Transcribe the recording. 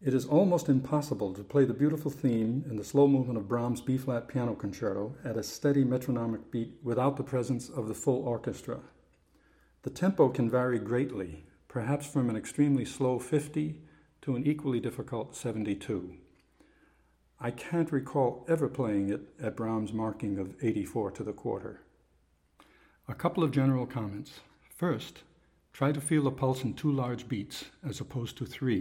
It is almost impossible to play the beautiful theme in the slow movement of Brahms' B-flat piano concerto at a steady metronomic beat without the presence of the full orchestra. The tempo can vary greatly, perhaps from an extremely slow 50 to an equally difficult 72. I can't recall ever playing it at Brahms' marking of 84 to the quarter. A couple of general comments. First, try to feel the pulse in 2 large beats as opposed to 3.